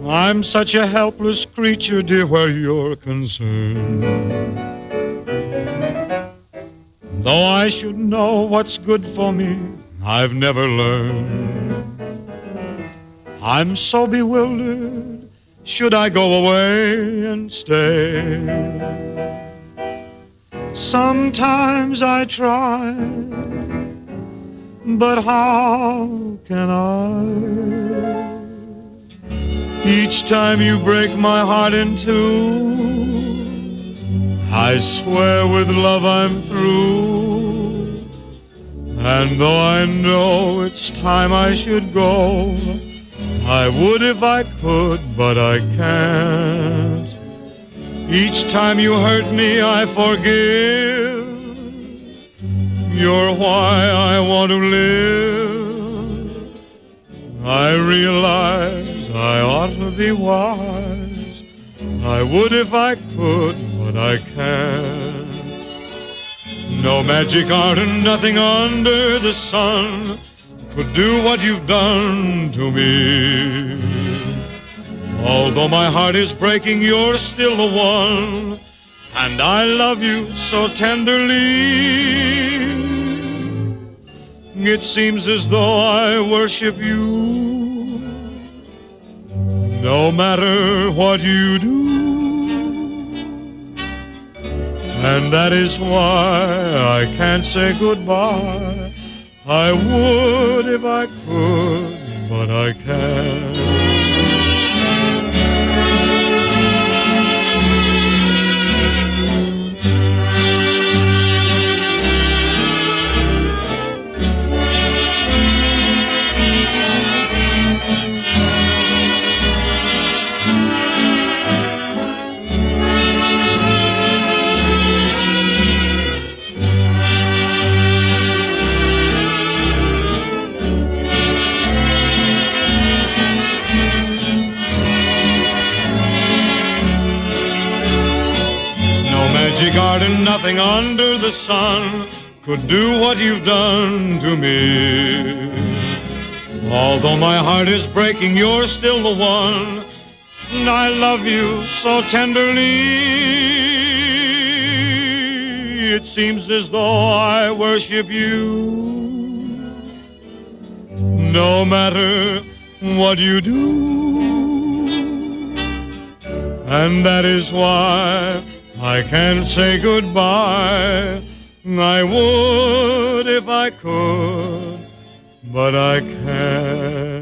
I'm such a helpless creature, dear, where you're concerned. Though I should know what's good for me, I've never learned. I'm so bewildered, should I go away and stay? Sometimes I try, but how can I? Each time you break my heart in two, I swear with love I'm through. And though I know it's time I should go, I would if I could, but I can't. Each time you hurt me, I forgive. You're why I want to live. I realize I ought to be wise. I would if I could, but I can't. No magic art and nothing under the sun could do what you've done to me. Although my heart is breaking, you're still the one, and I love you so tenderly. It seems as though I worship you, no matter what you do. And that is why I can't say goodbye. I would if I could, but I can't. Magic art and nothing under the sun could do what you've done to me. Although my heart is breaking, you're still the one, and I love you so tenderly. It seems as though I worship you, no matter what you do. And that is why I can't say goodbye. I would if I could, but I can't.